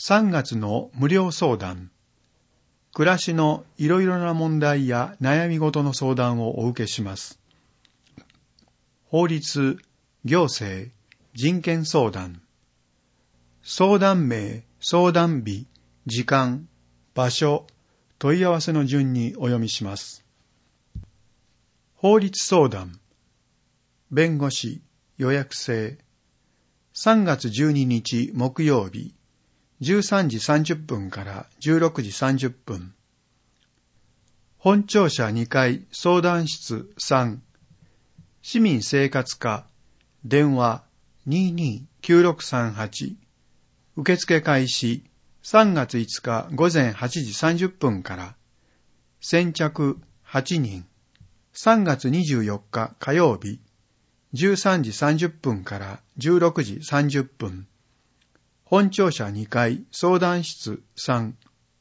3月の無料相談。暮らしのいろいろな問題や悩み事の相談をお受けします。法律、行政、人権相談。相談名、相談日、時間、場所、問い合わせの順にお読みします。法律相談。弁護士、予約制。3月12日木曜日、13時30分から16時30分。本庁舎2階相談室3。市民生活課。電話22-9638。受付開始3月5日午前8時30分から。先着8人。3月24日火曜日。13時30分から16時30分。本庁舎2階相談室3。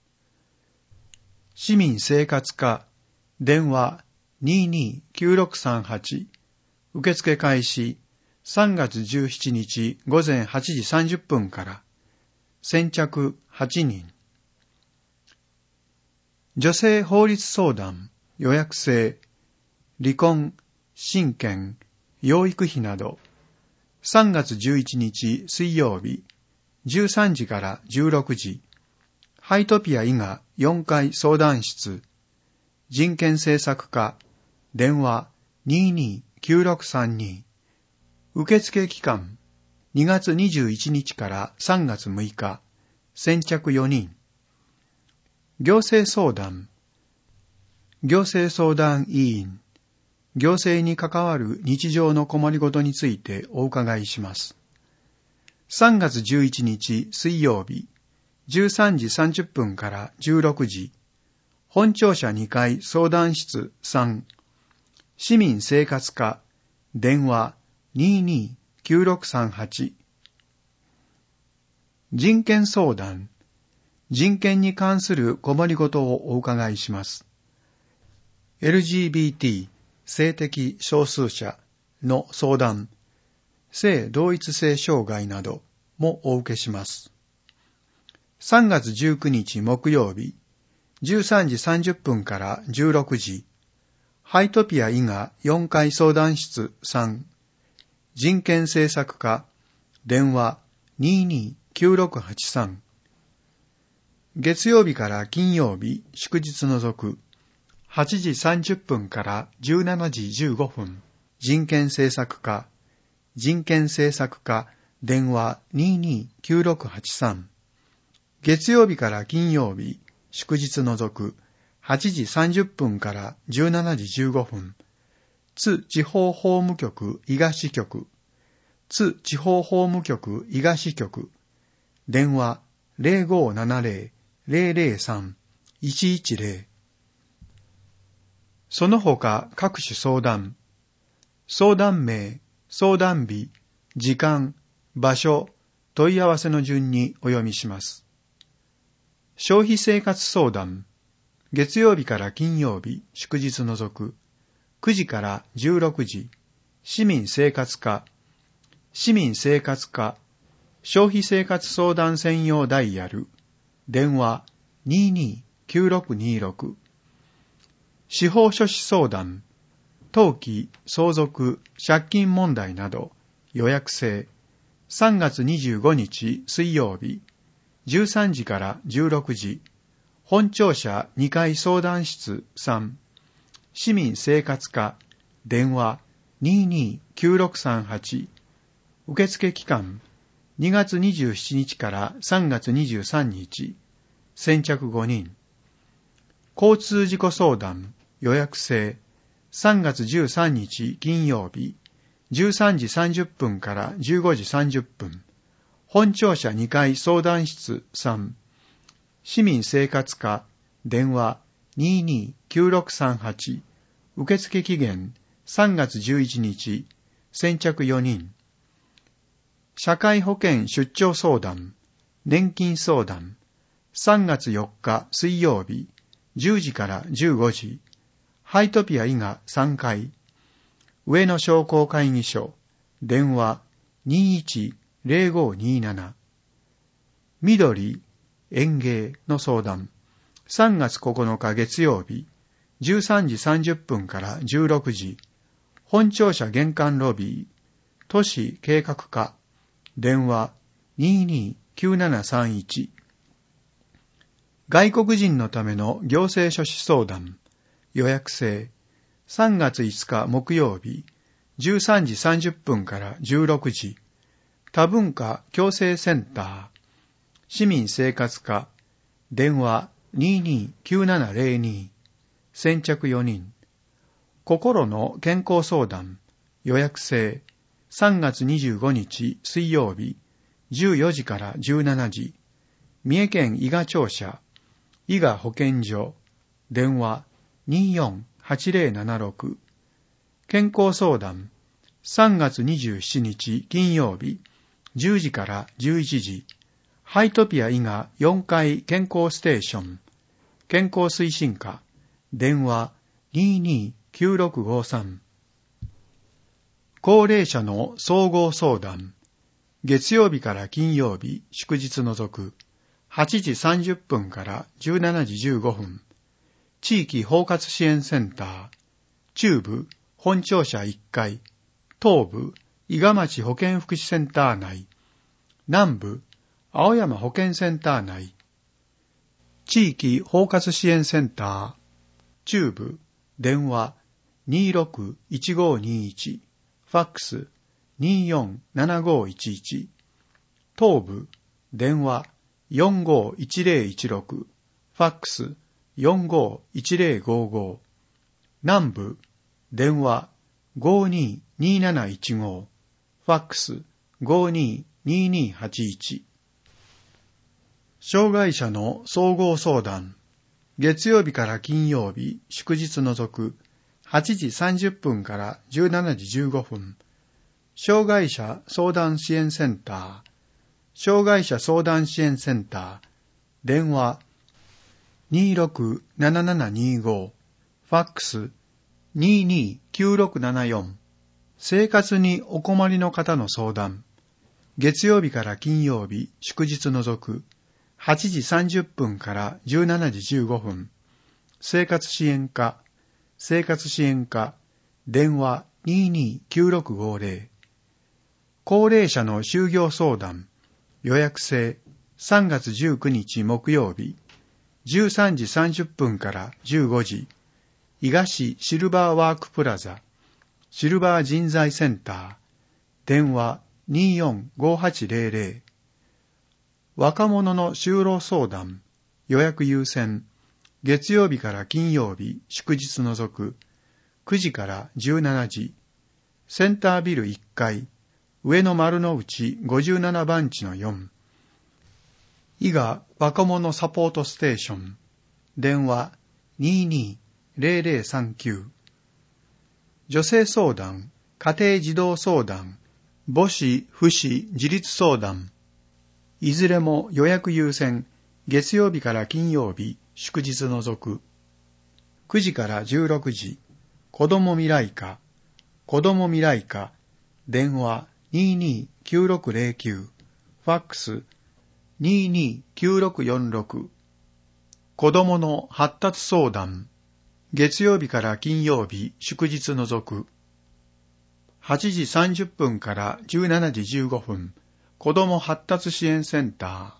市民生活課。電話22-9638。受付開始3月17日午前8時30分から。先着8人。女性法律相談、予約制、離婚、親権、養育費など、3月11日水曜日、13時から16時、ハイトピア伊賀4階相談室、人権政策課、電話22-9632、受付期間、2月21日から3月6日、先着4人、行政相談、行政相談委員、行政に関わる日常の困りごとについてお伺いします。3月11日水曜日、13時30分から16時、本庁舎2階相談室3、市民生活課、電話22-9638。人権相談、人権に関する困りごとをお伺いします。LGBT、性的少数者の相談、性同一性障害などもお受けします。3月19日木曜日、13時30分から16時、ハイトピア伊賀4階相談室3、人権政策課、電話22-9683。月曜日から金曜日、祝日除く、8時30分から17時15分、人権政策課、人権政策課、電話22-9683。月曜日から金曜日、祝日除く、8時30分から17時15分、津地方法務局伊賀支局、津地方法務局伊賀支局、電話0570-003-110。その他各種相談、相談名、相談日、時間、場所、問い合わせの順にお読みします。消費生活相談、月曜日から金曜日、祝日除く、9時から16時、市民生活課、市民生活課、消費生活相談専用ダイヤル、電話22-9626、司法書士相談、登記、相続、借金問題など、予約制、3月25日水曜日、13時から16時、本庁舎2階相談室3、市民生活課、電話22-9638、受付期間、2月27日から3月23日、先着5人、交通事故相談、予約制、3月13日金曜日、13時30分から15時30分、本庁舎2階相談室3、市民生活課、電話22-9638、受付期限3月11日、先着4人、社会保険出張相談、年金相談、3月4日水曜日、10時から15時、ハイトピア伊賀3階、上野商工会議所、電話21-0527、緑、 園芸の相談。3月9日月曜日、13時30分から16時、本庁舎玄関ロビー、都市計画課、電話229731。外国人のための行政書士相談、予約制、3月5日木曜日、13時30分から16時、多文化共生センター、市民生活課、電話229702、先着4人。心の健康相談、予約制、3月25日水曜日、14時から17時、三重県伊賀庁舎、伊賀保健所、電話248076。健康相談、3月27日金曜日、10時から11時、ハイトピア伊賀4階健康ステーション、健康推進課、電話229653。高齢者の総合相談、月曜日から金曜日、祝日除く、8時30分から17時15分、地域包括支援センター、中部本庁舎1階、東部伊賀町保健福祉センター内、南部青山保健センター内、地域包括支援センター、中部電話261521、ファックス247511、東部電話451016、ファックス451055、南部電話522715、ファックス522281。障害者の総合相談、月曜日から金曜日、祝日除く、8時30分から17時15分、障害者相談支援センター、障害者相談支援センター、電話267725、ファックス229674。生活にお困りの方の相談、月曜日から金曜日、祝日除く、8時30分から17時15分、生活支援課、電話229650。高齢者の就業相談、予約制、3月19日木曜日、13時30分から15時、伊賀市シルバーワークプラザ、シルバー人材センター、電話245800。若者の就労相談、予約優先、月曜日から金曜日、祝日除く、9時から17時、センタービル1階、上野丸の内57番地の4、伊賀若者サポートステーション、電話220039。女性相談、家庭児童相談、母子父子自立相談、いずれも予約優先、月曜日から金曜日、祝日除く。9時から16時、子ども未来課、電話229609、ファックス229646。子どもの発達相談、月曜日から金曜日、祝日除く。8時30分から17時15分、子ども発達支援センタ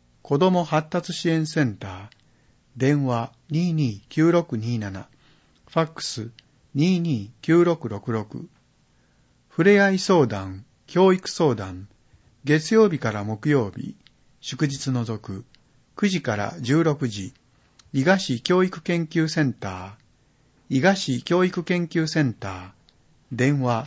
ー、電話229627、ファックス229666。ふれあい相談、教育相談、月曜日から木曜日、祝日除く、9時から16時、伊賀市教育研究センター、電話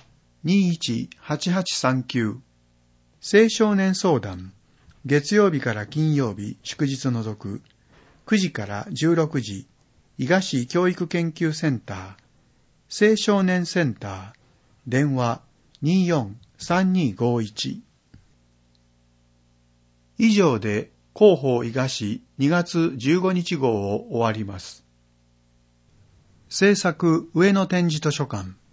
218839。青少年相談、月曜日から金曜日、祝日除く、9時から16時、伊賀市教育研究センター、青少年センター、電話243251。以上で広報伊賀市2月15日号を終わります。制作上野展示図書館。